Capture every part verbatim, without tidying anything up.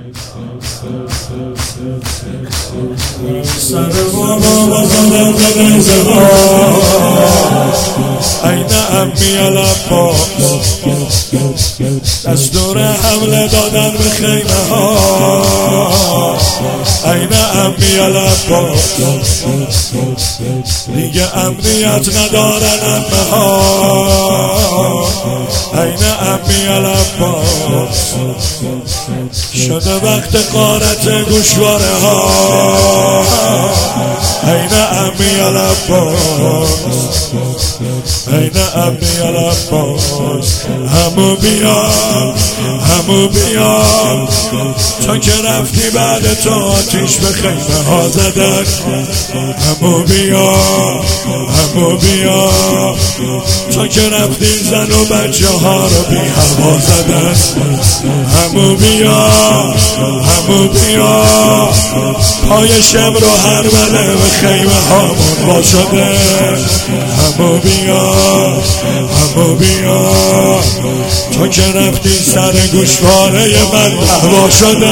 سر بابا بزنم به نزها این امی العباس دستور حمله دادن به خیمه ها این امی العباس دیگه امنیت ندارن امه ها این امی العباس شده وقت غارت گوشواره ها این امی العباس این امی العباس همو بیا همو بیا تا که رفتی بعد تو آتیش به خیمه ها زدن همو بیا همو بیا تا که رفتی زن و بچه ها رو بی هوا زدن همو بیا همو بیا پای شم رو هر بله به خیمه هامون با شده همو بیا همو بیا تا که رفتی سر گوشواره من دعوا شده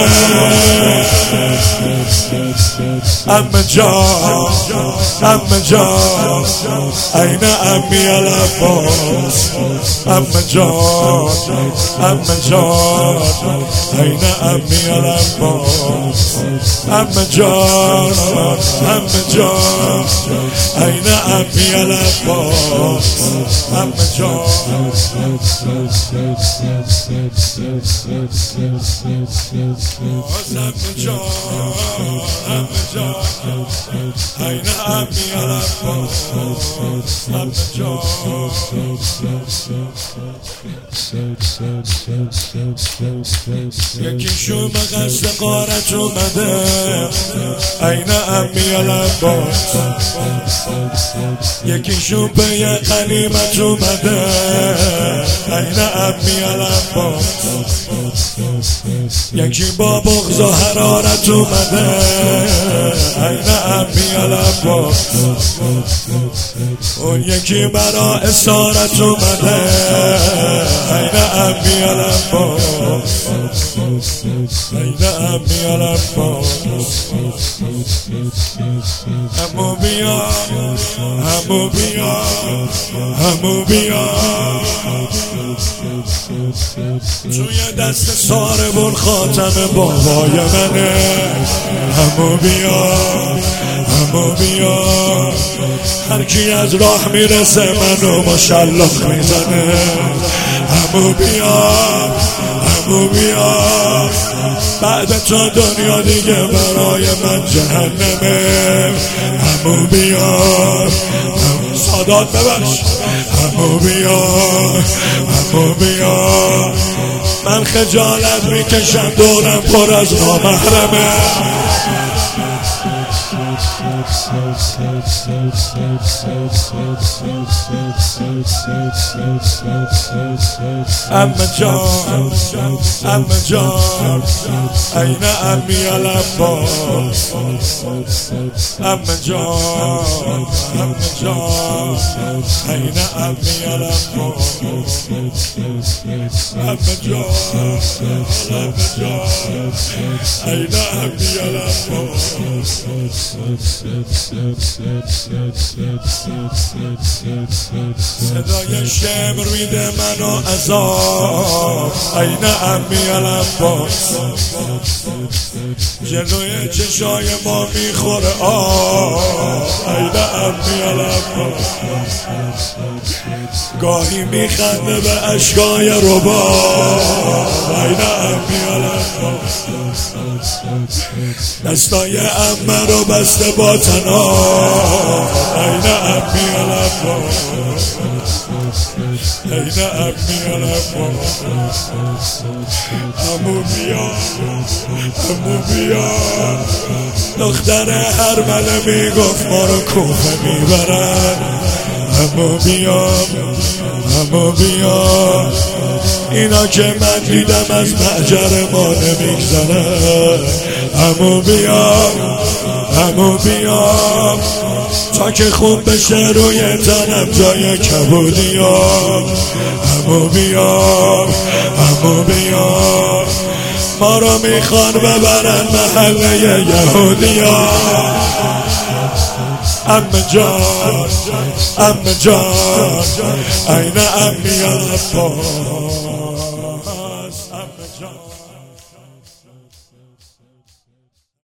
امه جان امه جان این امی العباس امه جان امه جان این امی العباس امه جان امه جان این امی العباس امه جان امه جان امه جان این امی العباس امه جان یکیشون به قصد غارت اومده این امی العباس یکیشون به یه غنیمت اومده این امی العباس یکی با بغض و حرارت اومده این امی العباس اون یکی برا اسارت اومده این امی العباس این امی العباس همو بیا همو بیا همو بیا توی دست ساربون خاتم بابای منه همو بیا همو بیا هر کی از راه میرسه منو مشلق میزنه همو بیا همو بیا بعد تو دنیا دیگه برای من جهنمه همو بیا سادات ببخش همو بیا همو بیا من خجالت میکشم دورم پر از نامحرمه امه جان امه جان این امی العباس امه جان امه جان این امی العباس امه جان امه جان این امی العباس صدای شمر میده منو عذاب این امی العباس جلوی چشای ما میخوره آب این امی العباس گاهی میخنده به اشکای رباب این امی العباس دستای امه رو بسته با تناب این امی العباس این امی العباس همو بیا همو بیا دختر هر مله میگفت ما رو کوفه میبرن همو بیا همو بیا اینا که من دیدم از محجر ما نمیگذرن همو بیا همو بیا تا که خوب بشه روی تنم جای کبودیا همو بیا همو بیا ما رو میخوان ببرن محله یهودیا. عمه جان عمه جان این عمی عباس عمه جان.